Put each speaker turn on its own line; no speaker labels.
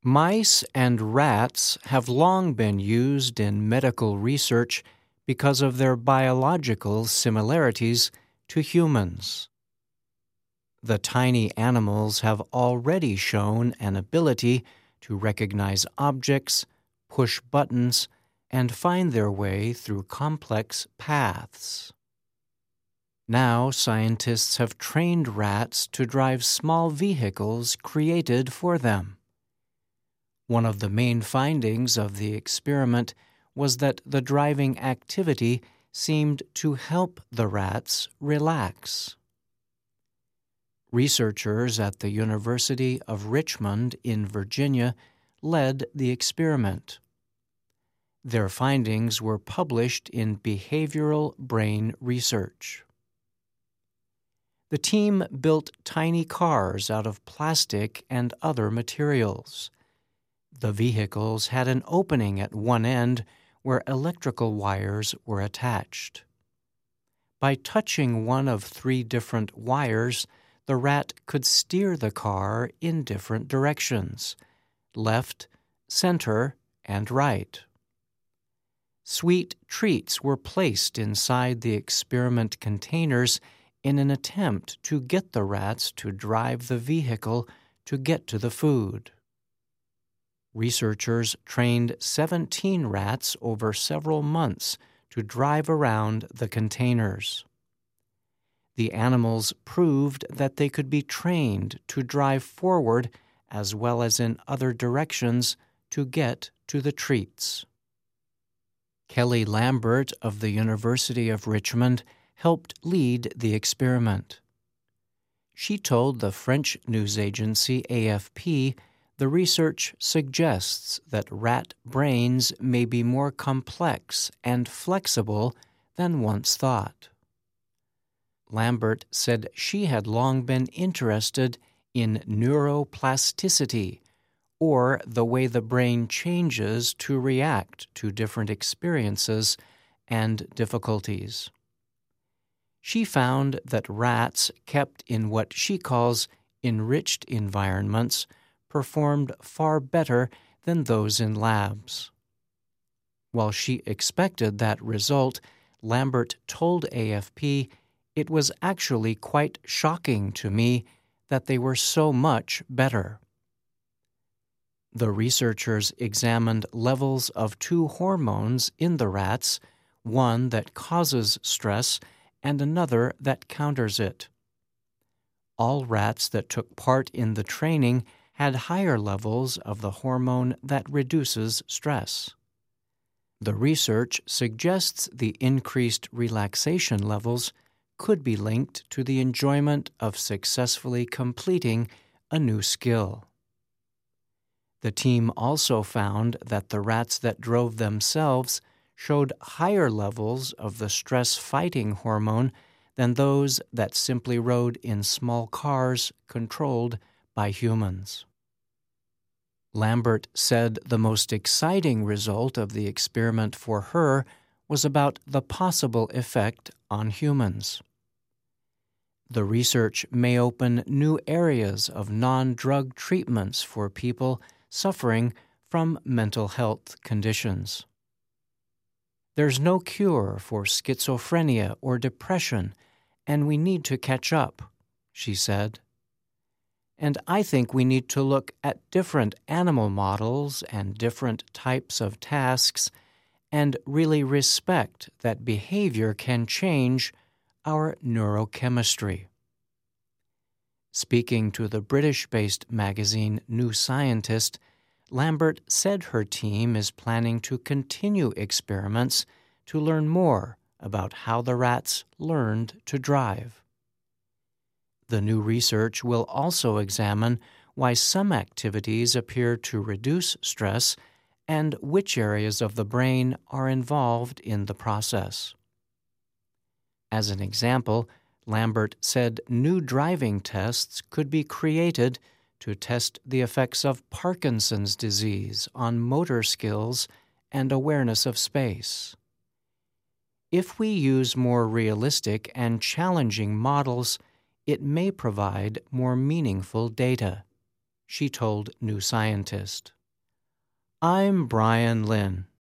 Mice and rats have long been used in medical research because of their biological similarities to humans. The tiny animals have already shown an ability to recognize objects, push buttons, and find their way through complex paths. Now scientists have trained rats to drive small vehicles created for them. One of the main findings of the experiment was that the driving activity seemed to help the rats relax. Researchers at the University of Richmond in Virginia led the experiment. Their findings were published in Behavioral Brain Research. The team built tiny cars out of plastic and other materials. The vehicles had an opening at one end where electrical wires were attached. By touching one of 3 different wires, the rat could steer the car in different directions: left, center, and right. Sweet treats were placed inside the experiment containers in an attempt to get the rats to drive the vehicle to get to the food. Researchers trained 17 rats over several months to drive around the containers. The animals proved that they could be trained to drive forward as well as in other directions to get to the treats. Kelly Lambert of the University of Richmond helped lead the experiment. She told the French news agency AFP the research suggests that rat brains may be more complex and flexible than once thought. Lambert said she had long been interested in neuroplasticity, or the way the brain changes to react to different experiences and difficulties. She found that rats kept in what she calls enriched environments performed far better than those in labs. While she expected that result, Lambert told AFP, "It was actually quite shocking to me that they were so much better." The researchers examined levels of 2 hormones in the rats, one that causes stress and another that counters it. All rats that took part in the training had higher levels of the hormone that reduces stress. The research suggests the increased relaxation levels could be linked to the enjoyment of successfully completing a new skill. The team also found that the rats that drove themselves showed higher levels of the stress-fighting hormone than those that simply rode in small cars controlled by humans. Lambert said the most exciting result of the experiment for her was about the possible effect on humans. The research may open new areas of non-drug treatments for people suffering from mental health conditions. There's no cure for schizophrenia or depression, and we need to catch up, she said. And I think we need to look at different animal models and different types of tasks and really respect that behavior can change our neurochemistry. Speaking to the British-based magazine New Scientist, Lambert said her team is planning to continue experiments to learn more about how the rats learned to drive. The new research will also examine why some activities appear to reduce stress and which areas of the brain are involved in the process. As an example, Lambert said new driving tests could be created to test the effects of Parkinson's disease on motor skills and awareness of space. If we use more realistic and challenging models, it may provide more meaningful data, she told New Scientist. I'm Brian Lynn.